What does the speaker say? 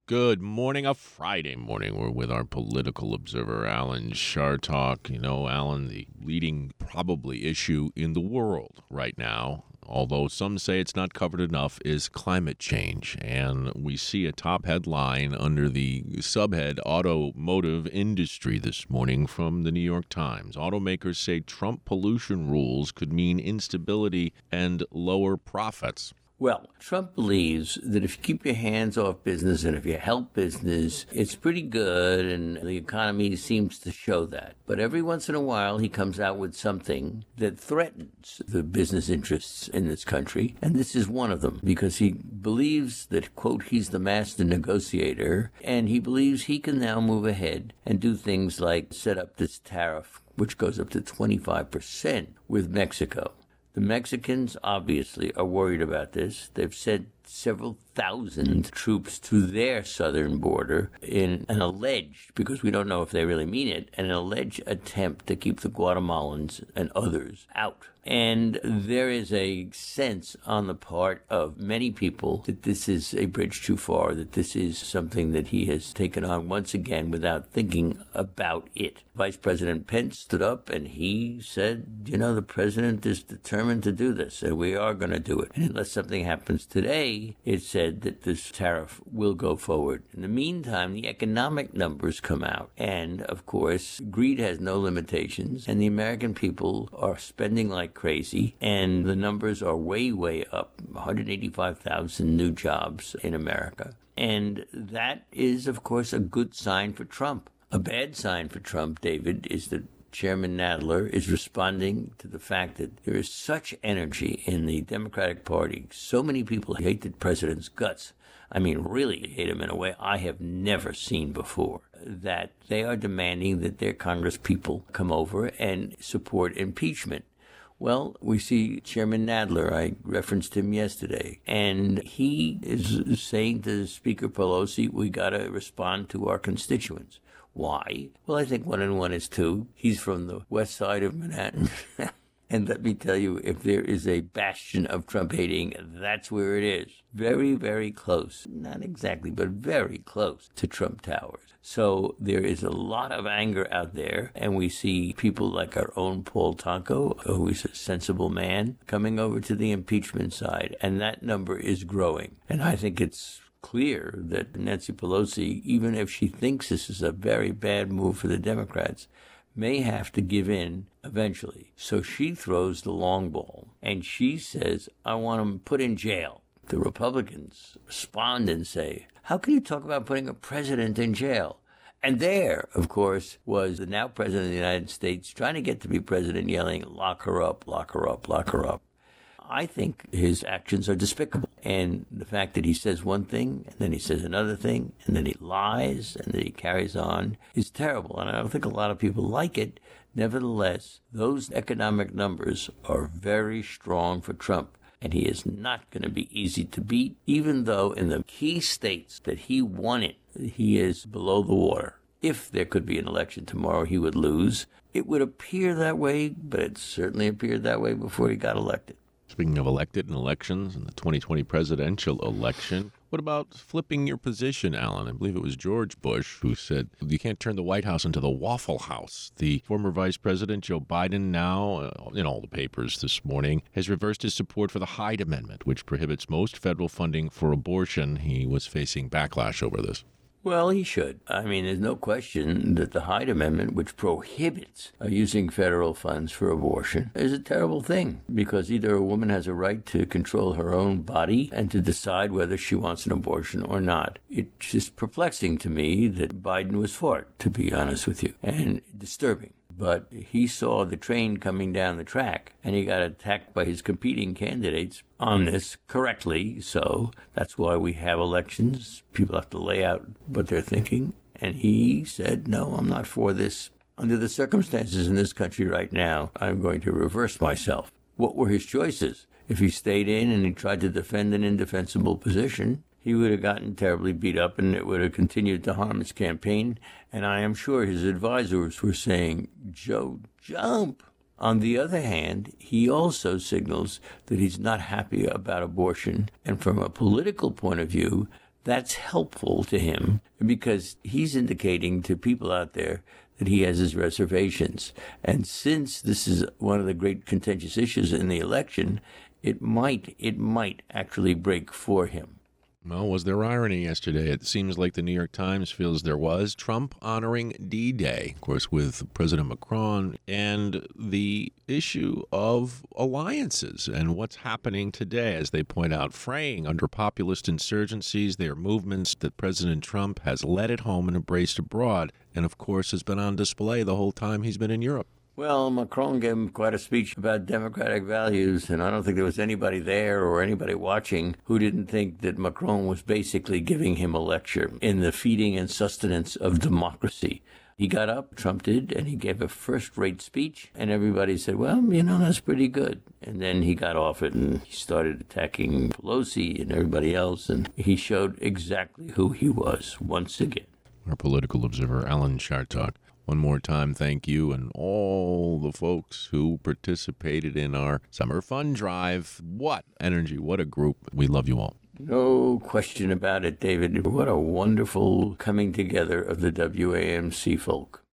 Good morning, a Friday morning. We're with our political observer, Alan Chartock. You know, Alan, the leading probably issue in the world right now, although some say it's not covered enough, is climate change. And we see a top headline under the subhead Automotive Industry this morning from the New York Times. Automakers say Trump pollution rules could mean instability and lower profits. Well, Trump believes that if you keep your hands off business and if you help business, it's pretty good, and the economy seems to show that. But every once in a while, he comes out with something that threatens the business interests in this country, and this is one of them, because he believes that, quote, he's the master negotiator, and he believes he can now move ahead and do things like set up this tariff, which goes up to 25% with Mexico. The Mexicans obviously are worried about this. They've sent several thousand troops to their southern border in an alleged, because we don't know if they really mean it, an alleged attempt to keep the Guatemalans and others out. And there is a sense on the part of many people that this is a bridge too far, that this is something that he has taken on once again without thinking about it. Vice President Pence stood up and he said, you know, the president is determined to do this, and we are going to do it. And unless something happens today, it said that this tariff will go forward. In the meantime, the economic numbers come out. And, of course, greed has no limitations, and the American people are spending like crazy, and the numbers are way, way up. 185,000 new jobs in America. And that is, of course, a good sign for Trump. A bad sign for Trump, David, is that Chairman Nadler is responding to the fact that there is such energy in the Democratic Party. So many people hate the president's guts. I mean, really hate him in a way I have never seen before, that they are demanding that their Congress people come over and support impeachment. Well, we see Chairman Nadler, I referenced him yesterday, and he is saying to Speaker Pelosi, we got to respond to our constituents. Why? Well, I think 1 and 1 is 2. He's from the west side of Manhattan. And let me tell you, if there is a bastion of Trump hating, that's where it is. Very, very close. Not exactly, but very close to Trump Towers. So there is a lot of anger out there, and we see people like our own Paul Tonko, who is a sensible man, coming over to the impeachment side, and that number is growing. And I think it's clear that Nancy Pelosi, even if she thinks this is a very bad move for the Democrats, may have to give in eventually. So she throws the long ball, and she says, I want him put in jail. The Republicans respond and say, how can you talk about putting a president in jail? And there, of course, was the now president of the United States trying to get to be president yelling, lock her up, lock her up, lock her up. I think his actions are despicable. And the fact that he says one thing, and then he says another thing, and then he lies, and then he carries on, is terrible. And I don't think a lot of people like it. Nevertheless, those economic numbers are very strong for Trump. And he is not going to be easy to beat, even though in the key states that he won it, he is below the water. If there could be an election tomorrow, he would lose. It would appear that way, but it certainly appeared that way before he got elected. Speaking of elected and elections and the 2020 presidential election, what about flipping your position, Alan? I believe it was George Bush who said you can't turn the White House into the Waffle House. The former Vice President Joe Biden now, in all the papers this morning, has reversed his support for the Hyde Amendment, which prohibits most federal funding for abortion. He was facing backlash over this. Well, he should. I mean, there's no question that the Hyde Amendment, which prohibits using federal funds for abortion, is a terrible thing, because either a woman has a right to control her own body and to decide whether she wants an abortion or not. It's just perplexing to me that Biden was for it, to be honest with you, and disturbing. But he saw the train coming down the track, and he got attacked by his competing candidates on this correctly. So that's why we have elections. People have to lay out what they're thinking. And he said, no, I'm not for this. Under the circumstances in this country right now, I'm going to reverse myself. What were his choices? If he stayed in and he tried to defend an indefensible position, he would have gotten terribly beat up, and it would have continued to harm his campaign. And I am sure his advisors were saying, Joe, jump. On the other hand, he also signals that he's not happy about abortion. And from a political point of view, That's helpful to him because he's indicating to people out there that he has his reservations. And since this is one of the great contentious issues in the election, it might actually break for him. Well, was there irony yesterday? It seems like the New York Times feels there was. Trump honoring D-Day, of course, with President Macron, and the issue of alliances and what's happening today, as they point out, fraying under populist insurgencies. They are movements that President Trump has led at home and embraced abroad, and of course has been on display the whole time he's been in Europe. Well, Macron gave him quite a speech about democratic values, and I don't think there was anybody there or anybody watching who didn't think that Macron was basically giving him a lecture in the feeding and sustenance of democracy. He got up, Trump did, and he gave a first-rate speech, and everybody said, well, that's pretty good. And then he got off it, and he started attacking Pelosi and everybody else, and he showed exactly who he was once again. Our political observer, Alan Chartock. One more time, thank you and all the folks who participated in our summer fun drive. What energy, what a group. We love you all. No question about it, David. What a wonderful coming together of the WAMC folk.